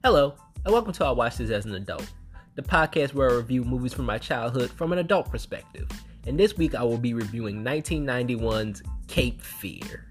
Hello, and welcome to I Watch This as an Adult, the podcast where I review movies from my childhood from an adult perspective. And this week I will be reviewing 1991's Cape Fear.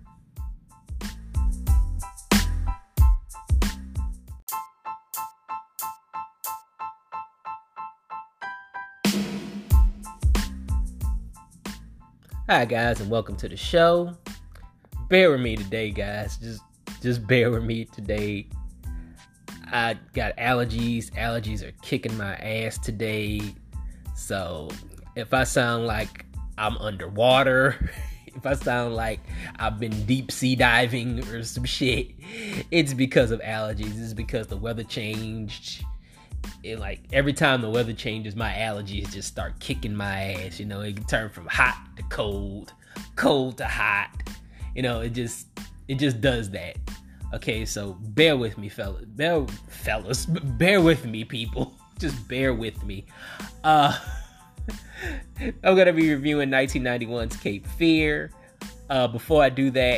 Hi guys, and welcome to the show. Bear with me today, guys. Just bear with me today. I got allergies. Allergies are kicking my ass today. So if I sound like I'm underwater, if I sound like I've been deep sea diving or some shit, it's because of allergies. It's because the weather changed. Every time the weather changes, my allergies just start kicking my ass. You know, it can turn from hot to cold, cold to hot. You know, it just does that. Okay, so bear with me, fellas. Bear with me, people. Just bear with me. I'm gonna be reviewing 1991's Cape Fear. Before I do that,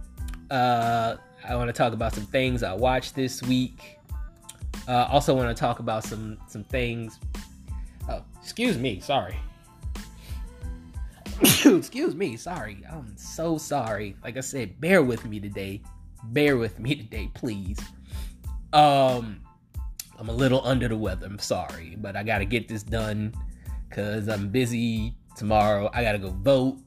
I want to talk about some things I watched this week. Also want to talk about some things. Oh, excuse me, sorry. Excuse me, sorry. I'm so sorry. Like I said, bear with me today. Bear with me today, please. I'm a little under the weather. I'm sorry, but I gotta get this done because I'm busy tomorrow. I gotta go vote.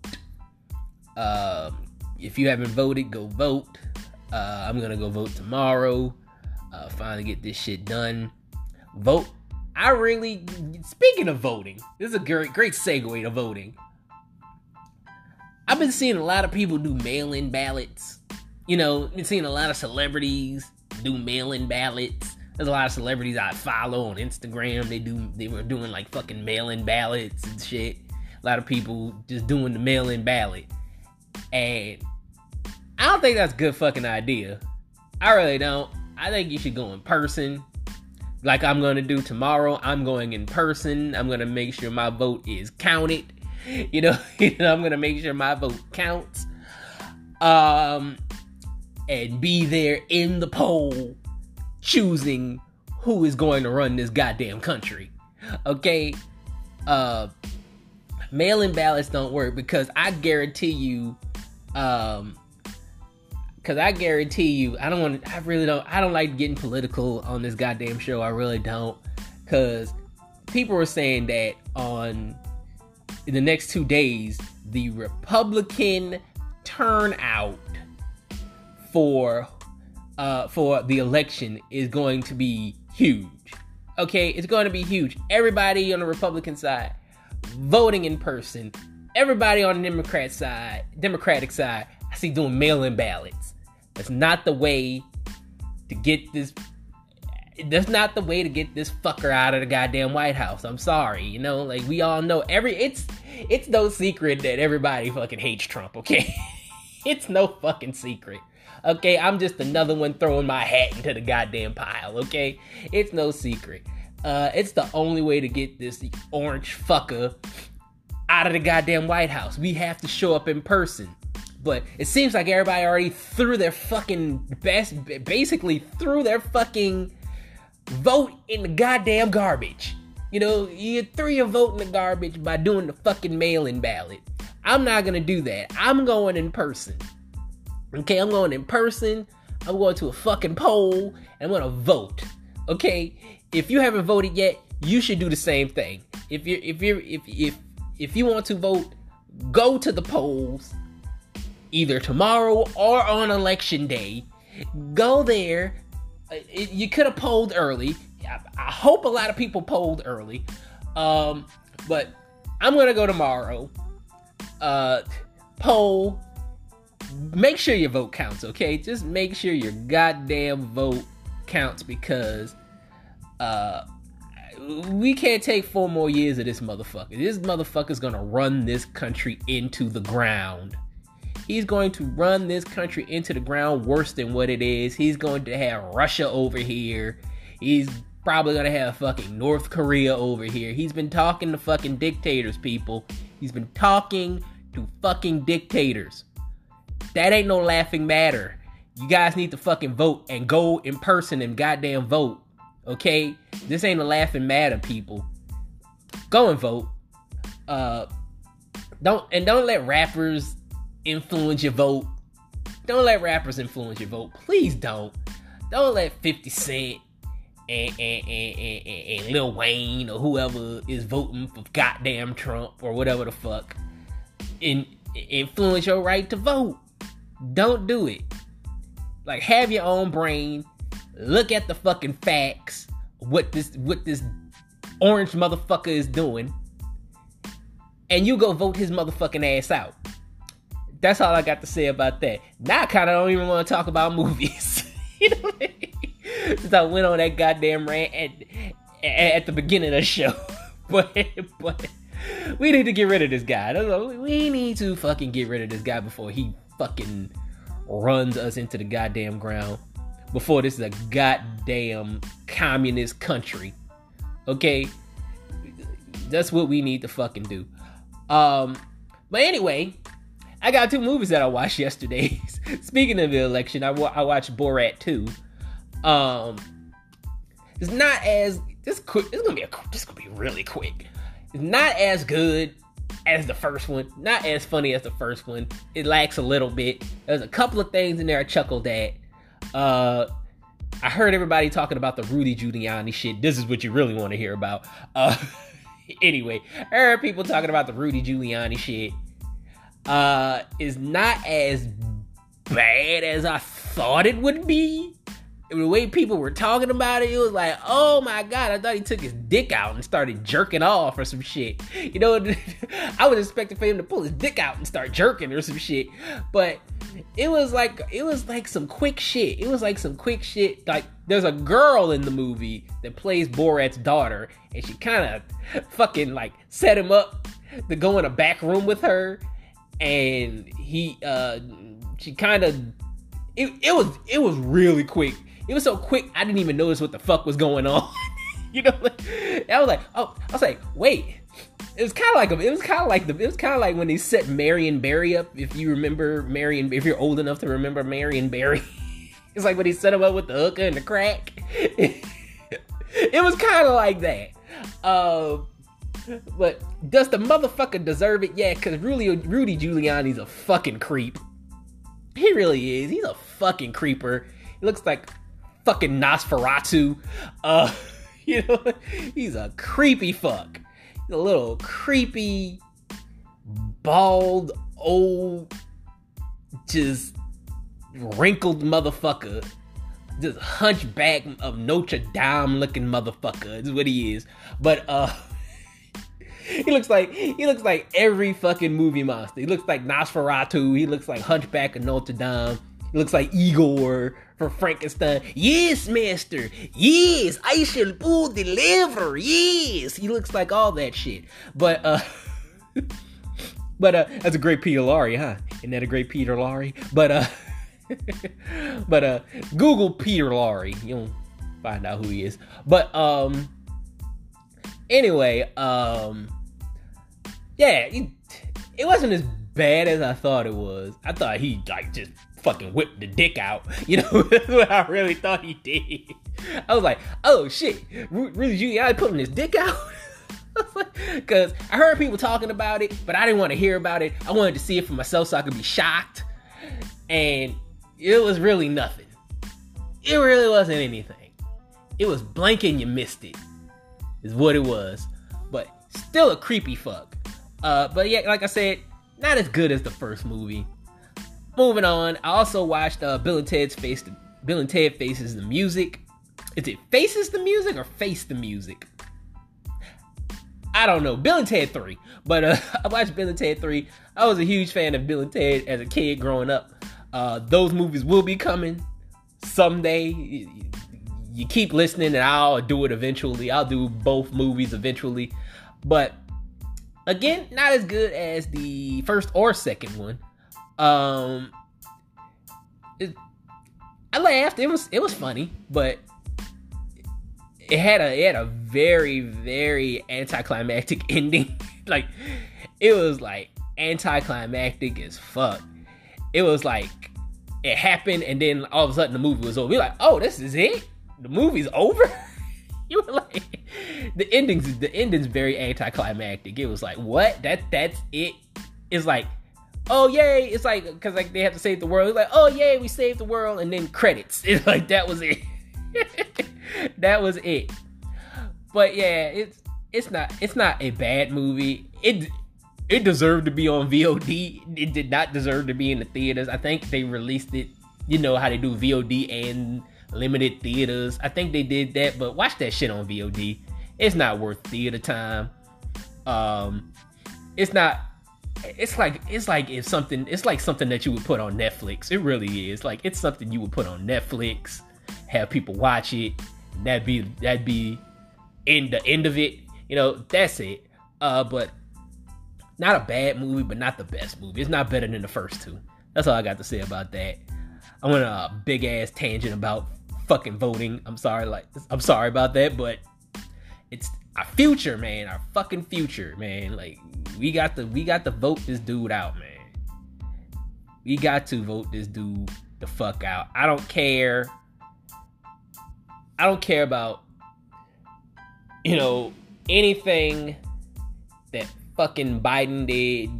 If you haven't voted, go vote. I'm gonna go vote tomorrow. Finally get this shit done. Vote. Speaking of voting, this is a great segue to voting. I've been seeing a lot of people do mail-in ballots. You know, been seeing a lot of celebrities do mail-in ballots. There's a lot of celebrities I follow on Instagram. They were doing like fucking mail-in ballots and shit. A lot of people just doing the mail-in ballot. And I don't think that's a good fucking idea. I really don't. I think you should go in person. Like I'm going to do tomorrow. I'm going in person. I'm going to make sure my vote is counted. You know, I'm going to make sure my vote counts. And be there in the poll choosing who is going to run this goddamn country. Okay? Mail-in ballots don't work because I guarantee you, I don't like getting political on this goddamn show. I really don't. Because people were saying that in the next 2 days, the Republican turnout for the election is going to be huge. Okay, it's going to be huge. Everybody on the Republican side voting in person. Everybody on the Democratic side, I see doing mail-in ballots. That's not the way to get this. That's not the way to get this fucker out of the goddamn White House. I'm sorry, you know, like we all know it's no secret that everybody fucking hates Trump. Okay, it's no fucking secret. Okay, I'm just another one throwing my hat into the goddamn pile, okay? It's no secret. It's the only way to get this orange fucker out of the goddamn White House. We have to show up in person. But it seems like everybody already threw their fucking vote in the goddamn garbage. You know, you threw your vote in the garbage by doing the fucking mail-in ballot. I'm not gonna do that. I'm going in person. Okay, I'm going in person. I'm going to a fucking poll and I'm going to vote. Okay, if you haven't voted yet, you should do the same thing. If you want to vote, go to the polls either tomorrow or on election day. Go there. You could have polled early. I hope a lot of people polled early. But I'm going to go tomorrow. Poll. Make sure your vote counts, okay? Just make sure your goddamn vote counts because we can't take 4 more years of this motherfucker. This motherfucker's gonna run this country into the ground. He's going to run this country into the ground worse than what it is. He's going to have Russia over here. He's probably gonna have fucking North Korea over here. He's been talking to fucking dictators, people. He's been talking to fucking dictators. That ain't no laughing matter. You guys need to fucking vote and go in person and goddamn vote. Okay? This ain't a laughing matter, people. Go and vote. Don't let rappers influence your vote. Don't let rappers influence your vote. Please don't. Don't let 50 Cent and Lil Wayne or whoever is voting for goddamn Trump or whatever the fuck influence your right to vote. Don't do it. Like, have your own brain. Look at the fucking facts. What this orange motherfucker is doing. And you go vote his motherfucking ass out. That's all I got to say about that. Now I kind of don't even want to talk about movies. You know what I mean? Since I went on that goddamn rant at the beginning of the show. But we need to get rid of this guy. We need to fucking get rid of this guy before he fucking runs us into the goddamn ground. Before this is a goddamn communist country. Okay? That's what we need to fucking do. But anyway, I got 2 movies that I watched yesterday. Speaking of the election, I watched Borat 2. It's not as this gonna be really quick. It's not as good as the first one. Not as funny as the first one. It lacks a little bit. There's a couple of things in there I chuckled at. I heard everybody talking about the Rudy Giuliani shit. This is what you really want to hear about. Anyway, I heard people talking about the Rudy Giuliani shit. Is not as bad as I thought it would be. The way people were talking about it, it was like, oh my god, I thought he took his dick out and started jerking off or some shit. You know, I was expecting for him to pull his dick out and start jerking or some shit. But it was like some quick shit. It was like some quick shit. Like, there's a girl in the movie that plays Borat's daughter, and she kind of fucking like set him up to go in a back room with her. And she kind of, it was really quick. It was so quick, I didn't even notice what the fuck was going on. You know, I was like, wait. It was kind of like when they set Marion Barry up. If you remember if you're old enough to remember Marion Barry, it's like when he set him up with the hooker and the crack. It was kind of like that. But does the motherfucker deserve it? Yeah, because Rudy Giuliani's a fucking creep. He really is. He's a fucking creeper. He looks like fucking Nosferatu. You know, he's a creepy fuck. He's a little creepy, bald, old, just wrinkled motherfucker. Just hunchback of Notre Dame looking motherfucker is what he is. But He looks like every fucking movie monster. He looks like Nosferatu. He looks like Hunchback of Notre Dame. He looks like Igor from Frankenstein. Yes, master. Yes, I shall pull the lever. Yes. He looks like all that shit. But that's a great Peter Lorre, huh? Isn't that a great Peter Lorre? But Google Peter Lorre. You'll find out who he is. But anyway, yeah, it wasn't as bad as I thought it was. I thought he like just fucking whipped the dick out. You know, that's what I really thought he did. I was like, oh shit, really Giuliani pulling his dick out? Because I heard people talking about it, but I didn't want to hear about it. I wanted to see it for myself so I could be shocked. And it was really nothing. It really wasn't anything. It was blank and you missed it, is what it was. But still a creepy fuck. But yeah, like I said, not as good as the first movie. Moving on, I also watched Bill and Ted Faces the Music. Is it Faces the Music or Face the Music? I don't know. Bill and Ted 3. But I watched Bill and Ted 3. I was a huge fan of Bill and Ted as a kid growing up. Those movies will be coming someday. You keep listening and I'll do it eventually. I'll do both movies eventually. But again, not as good as the first or second one. I laughed. It was funny, but it had a very, very anticlimactic ending. Like, it was like anticlimactic as fuck. It was like it happened and then all of a sudden the movie was over. We're like, oh, this is it? The movie's over? You were like, the ending's very anticlimactic. It was like, what? That's it? It's like, oh yay! It's like, because like they have to save the world. It's like, oh yay, we saved the world, and then credits. It's like that was it. That was it. But yeah, it's not a bad movie. It deserved to be on VOD. It did not deserve to be in the theaters. I think they released it, you know how they do VOD and limited theaters. I think they did that, but watch that shit on VOD. It's not worth theater time. It's not. It's like something that you would put on Netflix. It really is. Like, it's something you would put on Netflix, have people watch it. That'd be in the end of it. You know, that's it. But not a bad movie, but not the best movie. It's not better than the first two. That's all I got to say about that. I went on a big ass tangent about fucking voting. I'm sorry about that, but it's our future, man. Our fucking future, man. Like, we got to vote this dude out, man. We got to vote this dude the fuck out. I don't care about, you know, anything that fucking Biden did,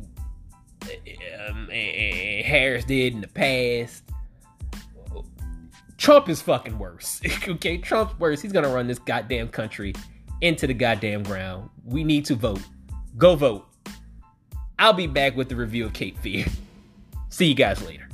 and Harris did in the past. Trump is fucking worse. Okay, Trump's worse. He's gonna run this goddamn country into the goddamn ground. We need to vote. Go vote. I'll be back with the review of Cape Fear. See you guys later.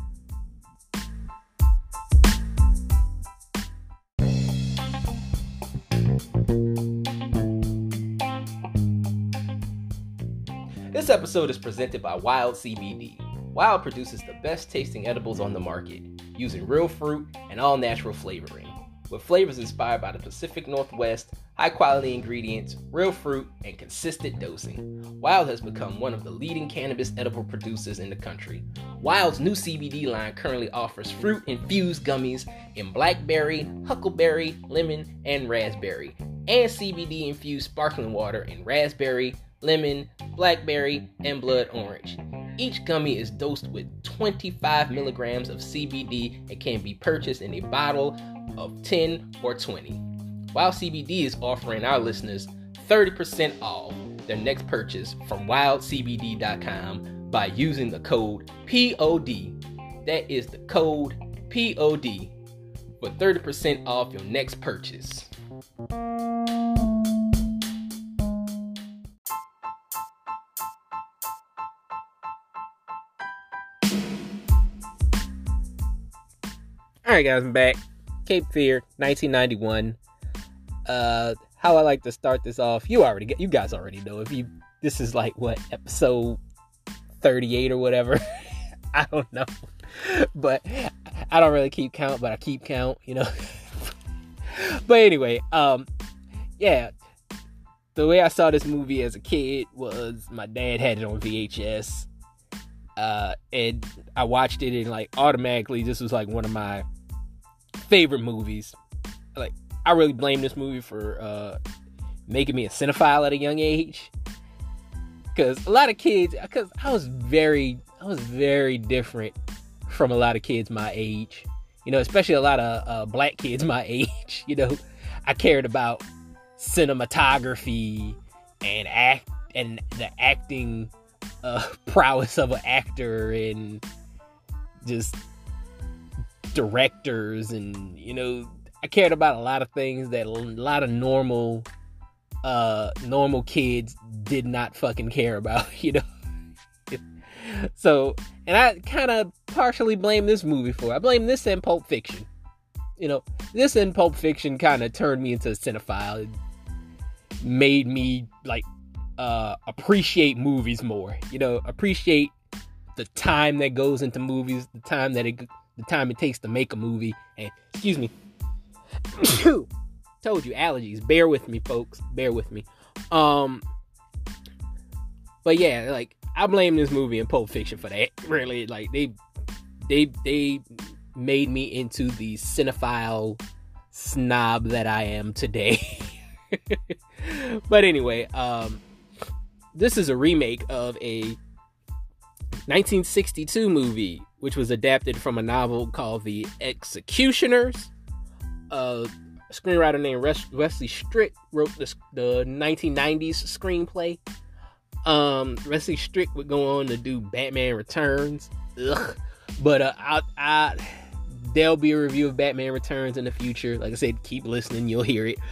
This episode is presented by Wild CBD. Wild produces the best tasting edibles on the market, using real fruit and all natural flavoring. With flavors inspired by the Pacific Northwest, high quality ingredients, real fruit, and consistent dosing, Wild has become one of the leading cannabis edible producers in the country. Wild's new CBD line currently offers fruit-infused gummies in blackberry, huckleberry, lemon, and raspberry, and CBD-infused sparkling water in raspberry, lemon, blackberry, and blood orange. Each gummy is dosed with 25 milligrams of CBD and can be purchased in a bottle of 10 or 20. Wild CBD is offering our listeners 30% off their next purchase from wildcbd.com by using the code POD. That is the code POD for 30% off your next purchase. Alright guys, I'm back. Cape Fear, 1991. How I like to start this off, you guys already know. This is like what, episode 38 or whatever. I don't know. But I don't really keep count, but I keep count, you know. But anyway, yeah. The way I saw this movie as a kid was my dad had it on VHS. And I watched it and like automatically this was like one of my favorite movies. Like, I really blame this movie for making me a cinephile at a young age. Because a lot of kids, because I was very different from a lot of kids my age. You know, especially a lot of black kids my age. You know, I cared about cinematography and the acting prowess of an actor and just directors, and you know, I cared about a lot of things that a lot of normal kids did not fucking care about, you know. So, and I kind of partially blame this movie for it. I blame this and Pulp Fiction. You know, this and Pulp Fiction kind of turned me into a cinephile. It made me like appreciate movies more. You know, appreciate the time that goes into movies, the time it takes to make a movie. And excuse me, told you, allergies. Bear with me, folks. Bear with me. But yeah, like, I blame this movie and Pulp Fiction for that. Really, like they made me into the cinephile snob that I am today. But anyway, this is a remake of a 1962 movie, which was adapted from a novel called The Executioners, screenwriter named Wesley Strick wrote the 1990s screenplay. Wesley Strick would go on to do Batman Returns. Ugh. But there'll be a review of Batman Returns in the future. Like I said, keep listening, you'll hear it.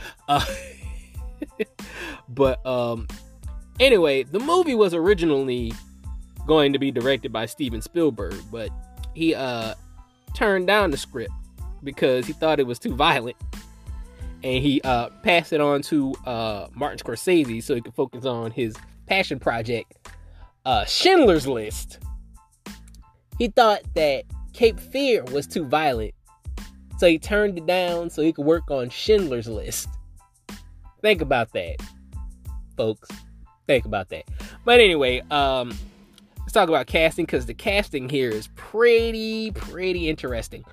But anyway, the movie was originally going to be directed by Steven Spielberg, but he turned down the script because he thought it was too violent, and he passed it on to Martin Scorsese so he could focus on his passion project, Schindler's List. He thought that Cape Fear was too violent, so he turned it down so he could work on Schindler's List. Think about that, folks. Think about that. But anyway, let's talk about casting, because the casting here is pretty interesting.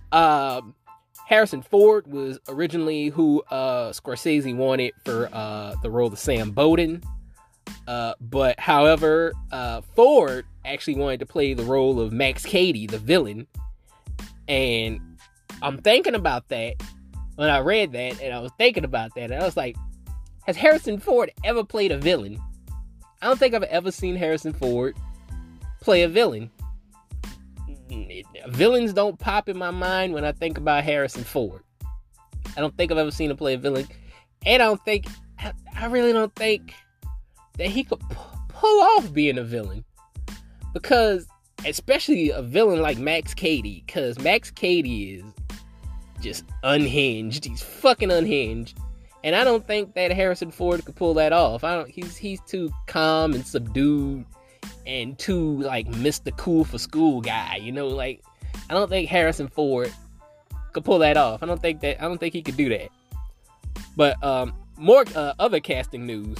Harrison Ford was originally who Scorsese wanted for the role of Sam Bowden. But however, Ford actually wanted to play the role of Max Cady, the villain. And I'm thinking about that when I read that, and I was thinking about that, and I was like, has Harrison Ford ever played a villain? I don't think I've ever seen Harrison Ford play a villain. Villains don't pop in my mind when I think about Harrison Ford. I don't think I've ever seen him play a villain. And I really don't think that he could pull off being a villain. Because, especially a villain like Max Cady, because Max Cady is just unhinged. He's fucking unhinged. And I don't think that Harrison Ford could pull that off. He's too calm and subdued and too, like, Mr. Cool for School guy, you know, like, I don't think Harrison Ford could pull that off. I don't think he could do that. But more other casting news.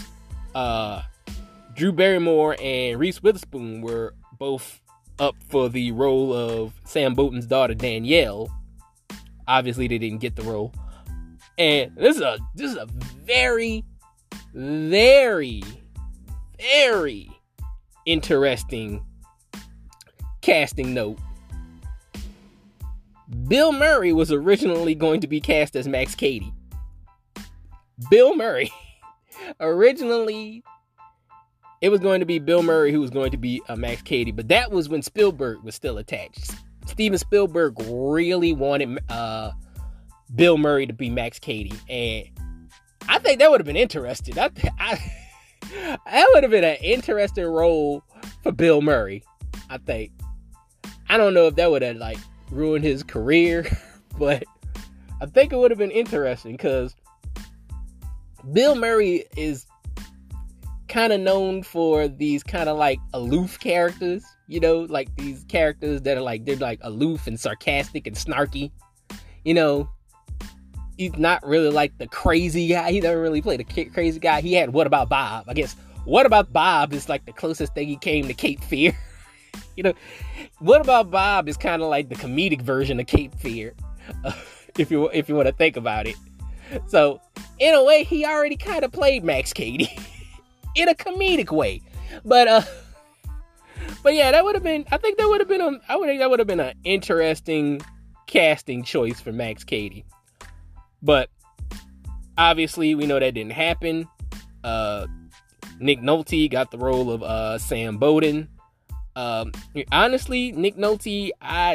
Drew Barrymore and Reese Witherspoon were both up for the role of Sam Bowden's daughter Danielle. Obviously, they didn't get the role. And this is a very, very, very interesting casting note. Bill Murray was originally going to be cast as Max Cady. Bill Murray. Originally, it was going to be Bill Murray who was going to be Max Cady, but that was when Spielberg was still attached. Steven Spielberg really wanted Bill Murray to be Max Cady, and I think that would have been interesting. That would have been an interesting role for Bill Murray, I think. I don't know if that would have, like, ruined his career, but I think it would have been interesting, because Bill Murray is kind of known for these kind of, like, aloof characters, you know, like these characters that are like, they're like aloof and sarcastic and snarky, you know. He's not really like the crazy guy. He doesn't really play the crazy guy. He had What About Bob? I guess What About Bob is like the closest thing he came to Cape Fear. You know, What About Bob is kind of like the comedic version of Cape Fear, if you want to think about it. So, in a way, he already kind of played Max Cady in a comedic way. But yeah, that would have been. I think that would have been an interesting casting choice for Max Cady. But obviously, we know that didn't happen. Nick Nolte got the role of Sam Bowden. Honestly, Nick Nolte,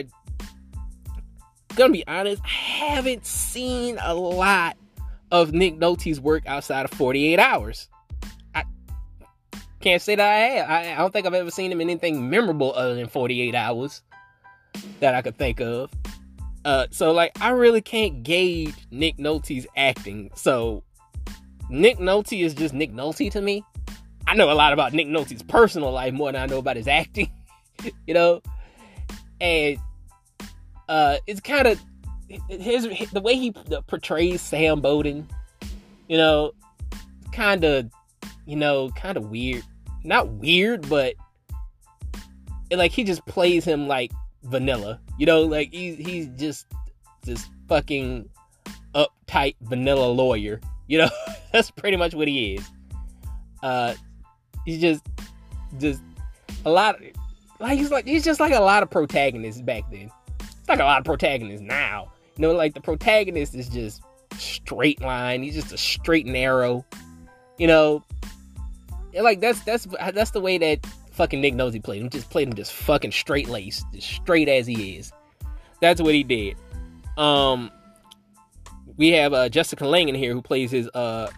gonna be honest, I haven't seen a lot of Nick Nolte's work outside of 48 Hours. I can't say that I have. I don't think I've ever seen him in anything memorable other than 48 Hours that I could think of. So, like, I really can't gauge Nick Nolte's acting. So, Nick Nolte is just Nick Nolte to me. I know a lot about Nick Nolte's personal life more than I know about his acting, you know? And it's kind of the way he portrays Sam Bowden, you know, kind of weird. Not weird, but like he just plays him like vanilla, you know, like he's just this fucking uptight vanilla lawyer, you know. That's pretty much what he is. He's just a lot of, like he's just like a lot of protagonists back then. It's like a lot of protagonists now, you know, like the protagonist is just straight line. He's just a straight and narrow. You know, like that's the way that fucking Nick Nolte played him. Just played him just fucking straight laced, just straight as he is. That's what he did. We have Jessica Lange in here who plays his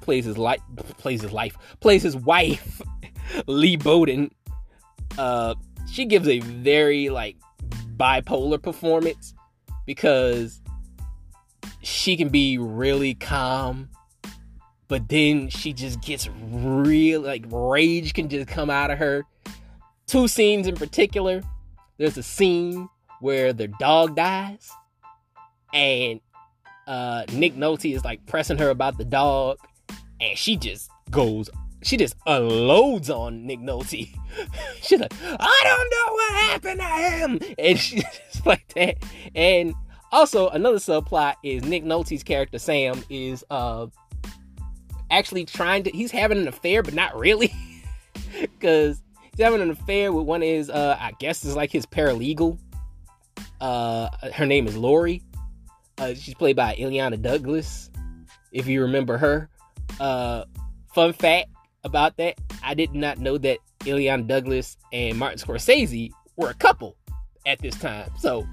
wife, Lee Bowden. She gives a very like bipolar performance because she can be really calm, but then she just gets real, like rage can just come out of her. Two scenes in particular. There's a scene where their dog dies, and Nick Nolte is like pressing her about the dog, and she just unloads on Nick Nolte. She's like, I don't know what happened to him, and she's just like that. And also another subplot is Nick Nolte's character Sam is actually he's having an affair, but not really, because he's having an affair with one of his I guess is like his paralegal. Her name is Lori. She's played by Illeana Douglas, if you remember her. Fun fact about that, I did not know that Illeana Douglas and Martin Scorsese were a couple at this time. So,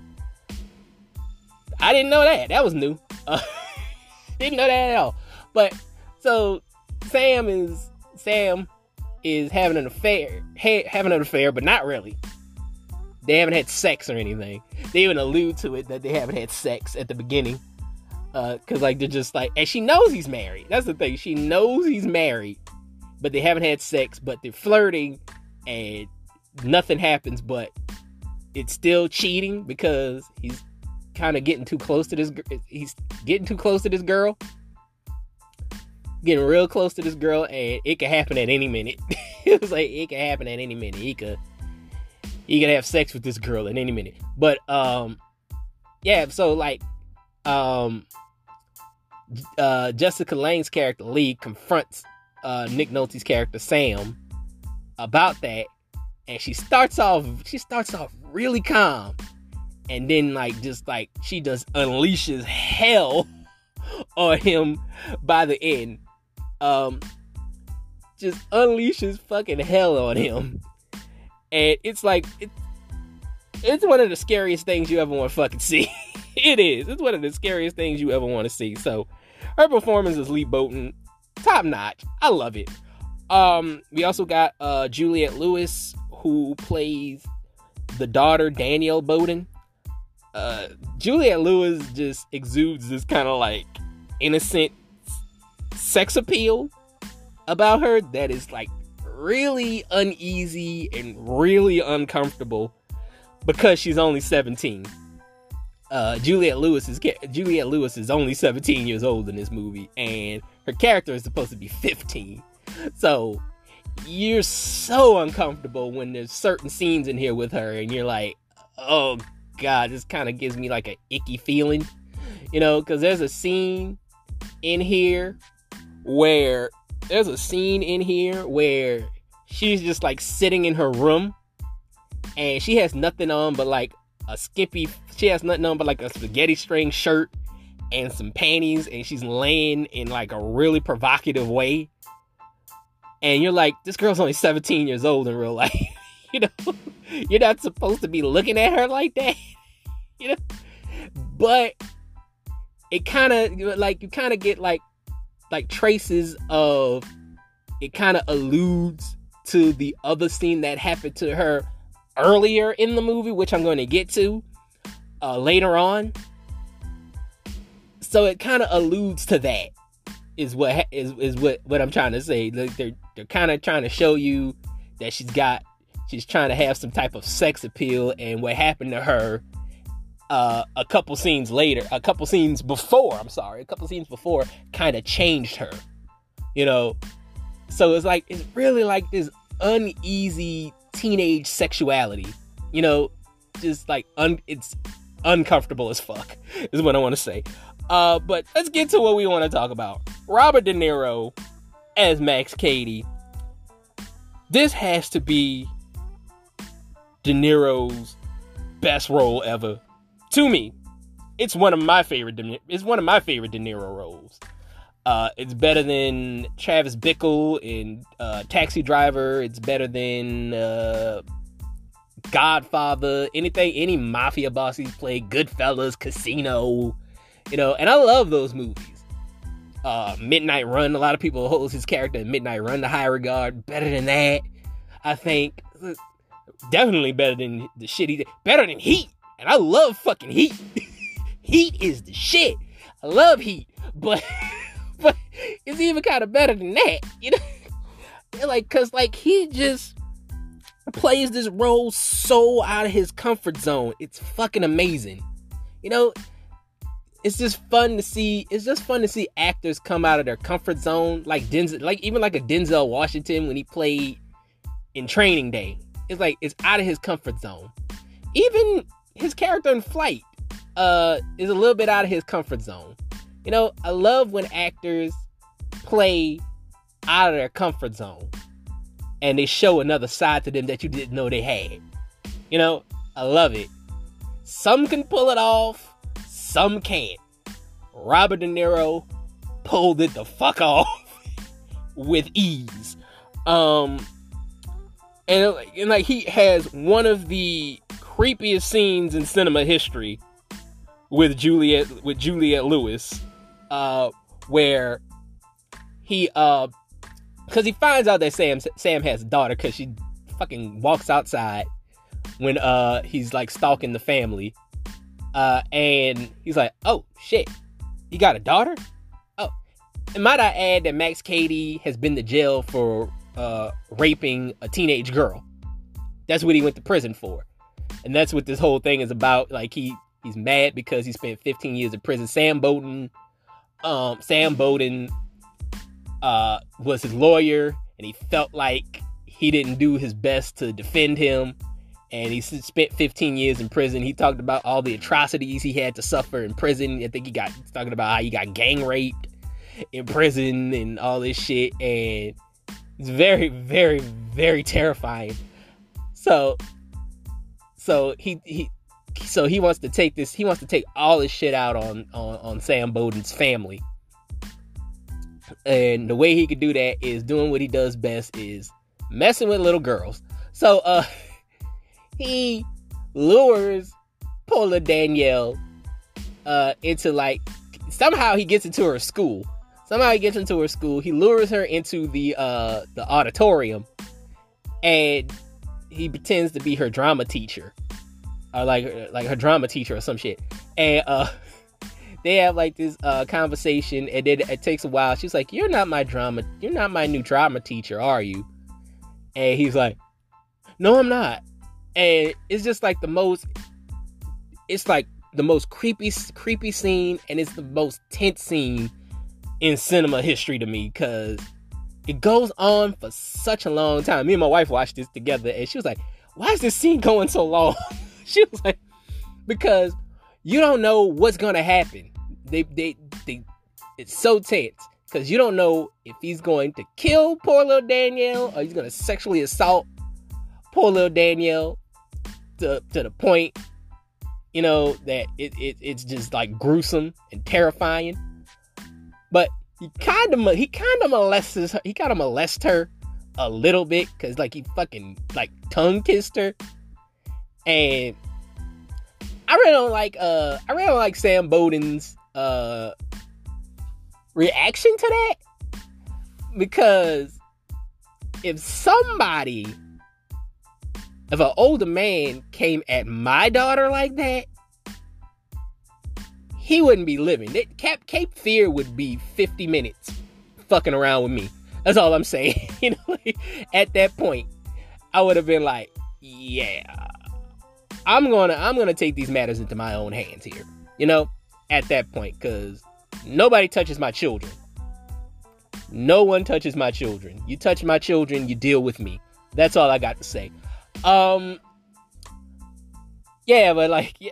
I didn't know that. That was new. Didn't know that at all. But, so, Sam is having an affair, but not really. They haven't had sex or anything. They even allude to it that they haven't had sex at the beginning. Cause like they're just like, and she knows he's married. That's the thing. She knows he's married, but they haven't had sex, but they're flirting and nothing happens, but it's still cheating because he's kind of getting too close to this. He's getting too close to this girl. Getting real close to this girl, and it could happen at any minute. It was like, it could happen at any minute. He could have sex with this girl at any minute. But, yeah, so, like, Jessica Lange's character, Lee, confronts, Nick Nolte's character, Sam, about that. And she starts off really calm. And then, like, she just unleashes hell on him by the end. Just unleashes fucking hell on him. And it's like, it's one of the scariest things you ever want to fucking see. It is. It's one of the scariest things you ever want to see. So, her performance as Lee Bowden, top notch. I love it. We also got Juliette Lewis, who plays the daughter, Danielle Bowden. Juliette Lewis just exudes this kind of like innocent sex appeal about her that is like really uneasy and really uncomfortable because she's only 17. Juliette Lewis is only 17 years old in this movie, and her character is supposed to be 15. So you're so uncomfortable when there's certain scenes in here with her, and you're like, oh god, this kind of gives me like an icky feeling, you know, because there's a scene in here where she's just like sitting in her room, and she has nothing on but like a spaghetti string shirt and some panties, and she's laying in like a really provocative way. And you're like, this girl's only 17 years old in real life. You know, you're not supposed to be looking at her like that. You know, but it kind of like, you kind of get like traces of, it kind of alludes to the other scene that happened to her earlier in the movie, which I'm going to get to later on. So it kind of alludes to that, is what I'm trying to say. They're kind of trying to show you that she's trying to have some type of sex appeal, and what happened to her a couple scenes before kind of changed her, you know. So it's really like this uneasy teenage sexuality, you know, just like it's uncomfortable as fuck is what I want to say. But let's get to what we want to talk about. Robert De Niro as Max Cady. This has to be De Niro's best role ever, to me. it's one of my favorite De Niro roles. It's better than Travis Bickle in Taxi Driver. It's better than Godfather. Any mafia boss he's played. Goodfellas, Casino. And I love those movies. Midnight Run. A lot of people hold his character in Midnight Run to high regard. Better than that, I think. Definitely better than the shit he did. Better than Heat. And I love fucking Heat. Heat is the shit. I love Heat. But it's even kind of better than that. Cause he just plays this role so out of his comfort zone. It's fucking amazing. It's just fun to see. It's just fun to see actors come out of their comfort zone, like Denzel, even like a Denzel Washington when he played in Training Day. It's out of his comfort zone. Even his character in Flight is a little bit out of his comfort zone. I love when actors play out of their comfort zone and they show another side to them that you didn't know they had. I love it. Some can pull it off, some can't. Robert De Niro pulled it the fuck off with ease. And he has one of the creepiest scenes in cinema history with Juliette Lewis, where he because he finds out that Sam has a daughter because she fucking walks outside when he's like stalking the family, and he's like, oh shit, you got a daughter? Oh, and might I add that Max Cady has been to jail for raping a teenage girl. That's what he went to prison for, and that's what this whole thing is about. Like he's mad because he spent 15 years in prison. Sam Bowden was his lawyer, and he felt like he didn't do his best to defend him, and he spent 15 years in prison. He talked about all the atrocities he had to suffer in prison. I think he's talking about how he got gang raped in prison and all this shit, and it's very, very, very terrifying. So he wants to take this. He wants to take all this shit out on Sam Bowden's family, and the way he could do that is doing what he does best, is messing with little girls. So he lures Paula Danielle into somehow he gets into her school. He lures her into the auditorium, and he pretends to be her drama teacher, or like her drama teacher or some shit. And they have like this conversation, and then it takes a while. She's like, you're not my new drama teacher, are you? And he's like, no, I'm not. And it's just like the most creepy scene, and it's the most tense scene in cinema history to me, because it goes on for such a long time. Me and my wife watched this together, and she was like, why is this scene going so long? She was like, because you don't know what's gonna happen. It's so tense, because you don't know if he's going to kill poor little Danielle, or he's gonna sexually assault poor little Danielle to the point, that it's just like gruesome and terrifying. But he kind of molests her a little bit, because like he fucking like tongue kissed her. And I really don't like Sam Bowden's reaction to that, because if an older man came at my daughter like that, he wouldn't be living. Cape Fear would be 50 minutes fucking around with me. That's all I'm saying. At that point, I would have been like, yeah, I'm gonna take these matters into my own hands here. At that point, because nobody touches my children. No one touches my children. You touch my children, you deal with me. That's all I got to say. Yeah, but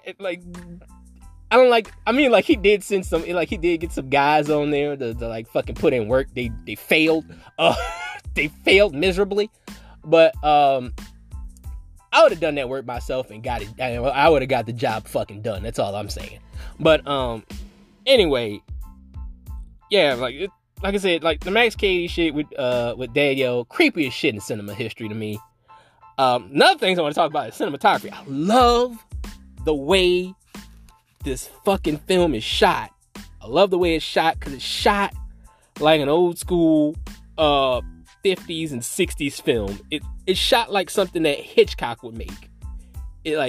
I don't like. I mean, he did send some. He did get some guys on there to like fucking put in work. They failed. They failed miserably. But I would have done that work myself and got it. I would have got the job fucking done. That's all I'm saying. But anyway, yeah, like I said, like the Max Cady shit with Daniel, creepy as shit in cinema history to me. Another thing I want to talk about is cinematography. I love the way this fucking film is shot. I love the way it's shot because it's shot like an old school 50s and 60s film. It's shot like something that Hitchcock would make. I'm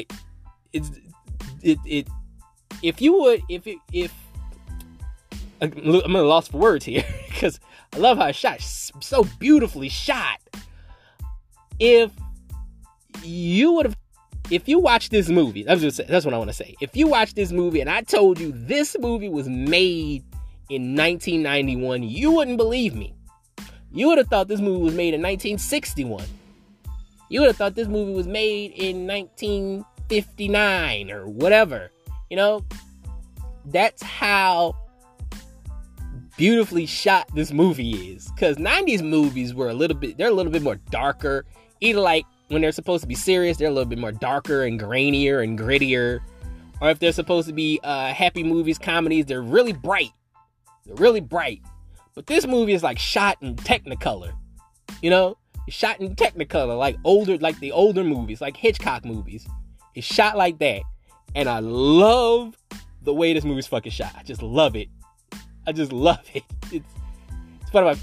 at a loss for words here because I love how it's shot. It's so beautifully shot. If you watch this movie, that's what I want to say. If you watch this movie and I told you this movie was made in 1991, you wouldn't believe me. You would have thought this movie was made in 1961. You would have thought this movie was made in 1959 or whatever. You know, that's how beautifully shot this movie is. Because 90s movies were a little bit more darker. Either like when they're supposed to be serious, they're a little bit more darker and grainier and grittier. Or if they're supposed to be happy movies, comedies, they're really bright. They're really bright. But this movie is like shot in Technicolor. You know? It's shot in Technicolor, like the older movies, like Hitchcock movies. It's shot like that. And I love the way this movie's fucking shot. I just love it. I just love it. It's one of my...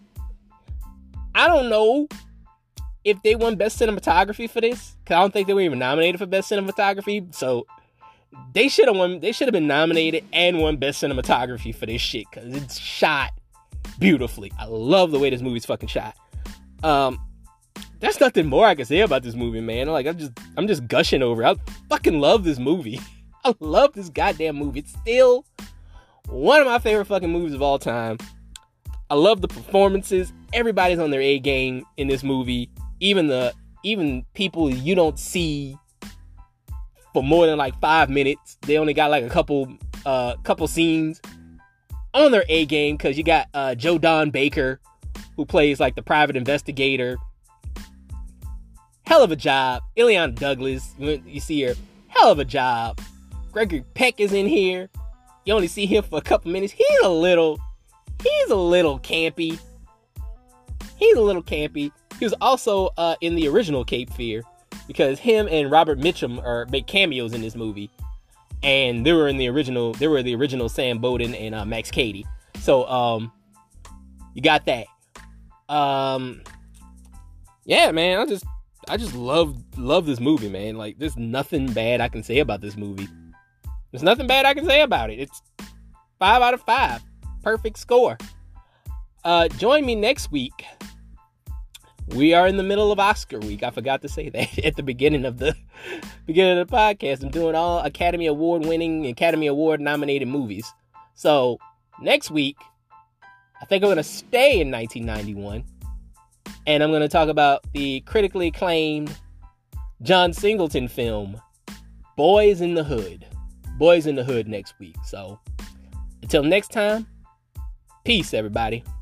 I don't know if they won Best Cinematography for this, because I don't think they were even nominated for Best Cinematography. So they should have won. They should have been nominated and won Best Cinematography for this shit, because it's shot beautifully. I love the way this movie's fucking shot. There's nothing more I can say about this movie, man. Like I'm just gushing over it. I fucking love this movie. I love this goddamn movie. It's still one of my favorite fucking movies of all time. I love the performances. Everybody's on their A game in this movie. Even people you don't see for more than like 5 minutes. They only got like a couple scenes on their A game, because you got Joe Don Baker, who plays like the private investigator. Hell of a job. Ileana Douglas, you see her. Hell of a job. Gregory Peck is in here. You only see him for a couple minutes. He's a little campy. He's a little campy. He was also in the original Cape Fear, because him and Robert Mitchum make cameos in this movie, and they were the original Sam Bowden and Max Cady. So you got that. Yeah, man, I just love this movie, man. Like, there's nothing bad I can say about this movie. There's nothing bad I can say about it. It's 5 out of 5. Perfect score. Join me next week. We are in the middle of Oscar week. I forgot to say that at the beginning of the podcast. I'm doing all Academy Award nominated movies. So next week, I think I'm going to stay in 1991. And I'm going to talk about the critically acclaimed John Singleton film, Boys in the Hood. Boys in the Hood next week. So until next time, peace, everybody.